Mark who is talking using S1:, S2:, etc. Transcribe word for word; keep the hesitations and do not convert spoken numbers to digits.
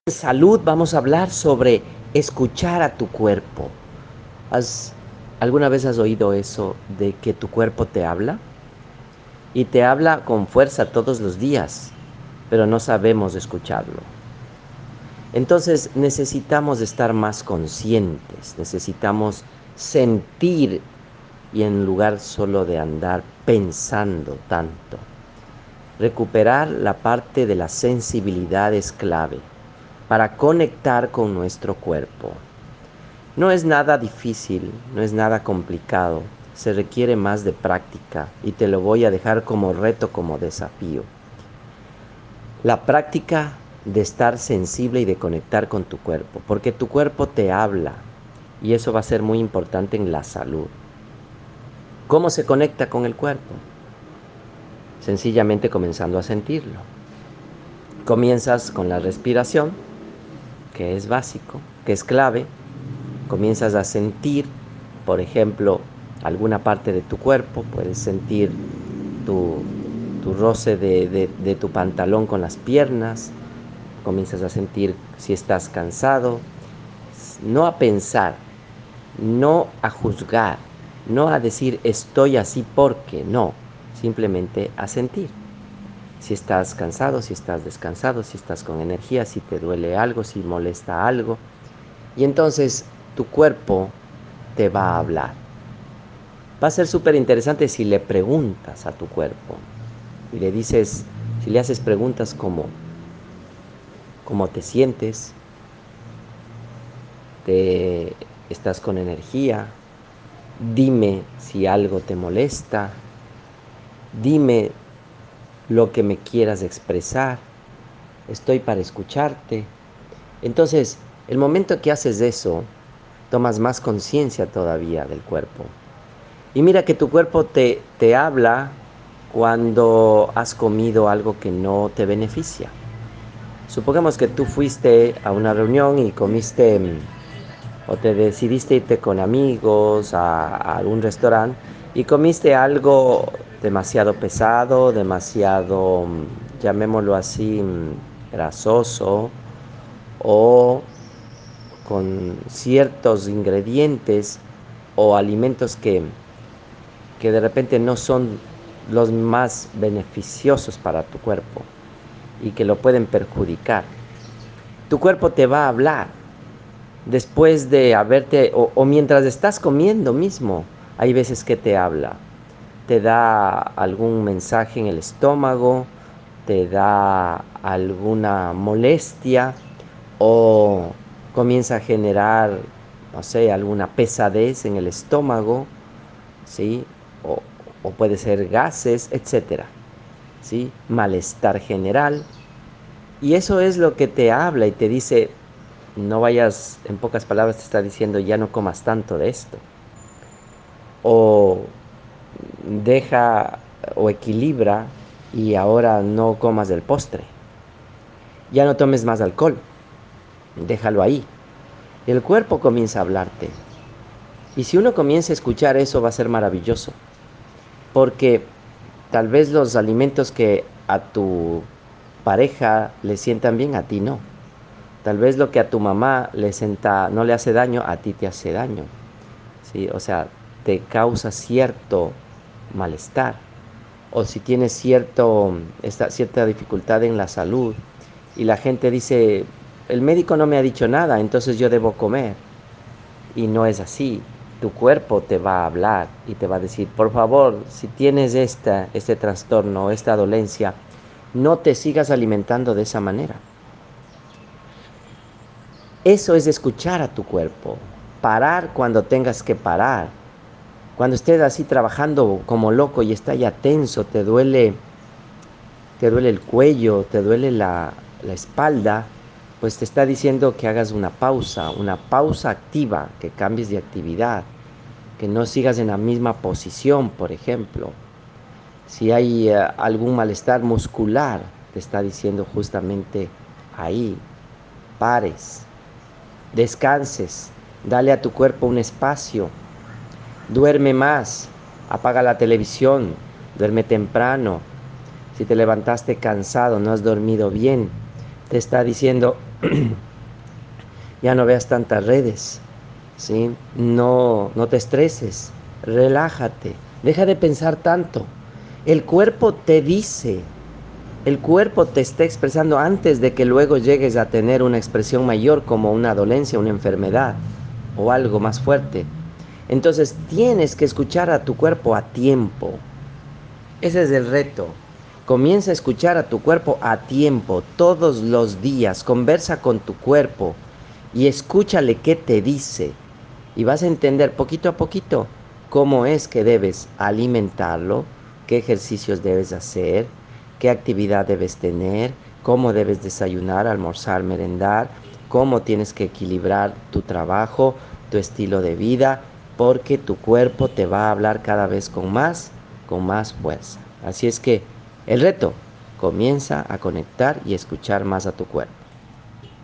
S1: En salud vamos a hablar sobre escuchar a tu cuerpo. ¿Has, alguna vez has oído eso de que tu cuerpo te habla? Y te habla con fuerza todos los días, pero no sabemos escucharlo. Entonces necesitamos estar más conscientes, necesitamos sentir y en lugar solo de andar pensando tanto. Recuperar la parte de la sensibilidad es clave para conectar con nuestro cuerpo. No es nada difícil, no es nada complicado, se requiere más de práctica y te lo voy a dejar como reto, como desafío. La práctica de estar sensible y de conectar con tu cuerpo, porque tu cuerpo te habla y eso va a ser muy importante en la salud. ¿Cómo se conecta con el cuerpo? Sencillamente comenzando a sentirlo. Comienzas con la respiración, que es básico, que es clave. Comienzas a sentir, por ejemplo, alguna parte de tu cuerpo, puedes sentir tu, tu roce de, de, de tu pantalón con las piernas, comienzas a sentir si estás cansado, no a pensar, no a juzgar, no a decir estoy así porque no, simplemente a sentir. Si estás cansado, si estás descansado, si estás con energía, si te duele algo, si molesta algo. Y entonces tu cuerpo te va a hablar. Va a ser súper interesante si le preguntas a tu cuerpo y le dices, si le haces preguntas como, ¿cómo te sientes? ¿Te, ¿Estás con energía? Dime si algo te molesta. Dime lo que me quieras expresar. Estoy para escucharte. Entonces, el momento que haces eso, tomas más conciencia todavía del cuerpo. Y mira que tu cuerpo te, te habla cuando has comido algo que no te beneficia. Supongamos que tú fuiste a una reunión y comiste o te decidiste irte con amigos a, a algún restaurante y comiste algo demasiado pesado, demasiado, llamémoslo así, grasoso o con ciertos ingredientes o alimentos que que de repente no son los más beneficiosos para tu cuerpo y que lo pueden perjudicar. Tu cuerpo te va a hablar después de haberte, o, o mientras estás comiendo mismo, hay veces que te habla. Te da algún mensaje en el estómago, te da alguna molestia o comienza a generar, no sé, alguna pesadez en el estómago, ¿sí? O, o puede ser gases, etcétera, ¿sí? Malestar general. Y eso es lo que te habla y te dice, no vayas, en pocas palabras te está diciendo, ya no comas tanto de esto. O deja o equilibra y ahora no comas del postre. Ya no tomes más alcohol, déjalo ahí. Y el cuerpo comienza a hablarte. Y si uno comienza a escuchar eso va a ser maravilloso. Porque tal vez los alimentos que a tu pareja le sientan bien, a ti no. Tal vez lo que a tu mamá le sienta, no le hace daño, a ti te hace daño. ¿Sí? O sea, te causa cierto malestar. O si tienes cierto, esta, cierta dificultad en la salud y la gente dice, el médico no me ha dicho nada, entonces yo debo comer. Y no es así. Tu cuerpo te va a hablar y te va a decir, por favor, si tienes esta, este trastorno, esta dolencia, no te sigas alimentando de esa manera. Eso es escuchar a tu cuerpo. Parar cuando tengas que parar. Cuando estés así trabajando como loco y está ya tenso, te duele, te duele el cuello, te duele la, la espalda, pues te está diciendo que hagas una pausa, una pausa activa, que cambies de actividad, que no sigas en la misma posición, por ejemplo. Si hay uh, algún malestar muscular, te está diciendo justamente ahí, pares, descanses, dale a tu cuerpo un espacio, duerme más, apaga la televisión, duerme temprano. Si te levantaste cansado, no has dormido bien, te está diciendo, Ya no veas tantas redes, ¿sí? No, no te estreses, relájate, deja de pensar tanto. El cuerpo te dice, el cuerpo te está expresando antes de que luego llegues a tener una expresión mayor como una dolencia, una enfermedad o algo más fuerte. Entonces tienes que escuchar a tu cuerpo a tiempo. Ese es el reto. Comienza a escuchar a tu cuerpo a tiempo, todos los días. Conversa con tu cuerpo y escúchale qué te dice. Y vas a entender poquito a poquito cómo es que debes alimentarlo, qué ejercicios debes hacer, qué actividad debes tener, cómo debes desayunar, almorzar, merendar, cómo tienes que equilibrar tu trabajo, tu estilo de vida, porque tu cuerpo te va a hablar cada vez con más, con más fuerza. Así es que el reto, comienza a conectar y escuchar más a tu cuerpo.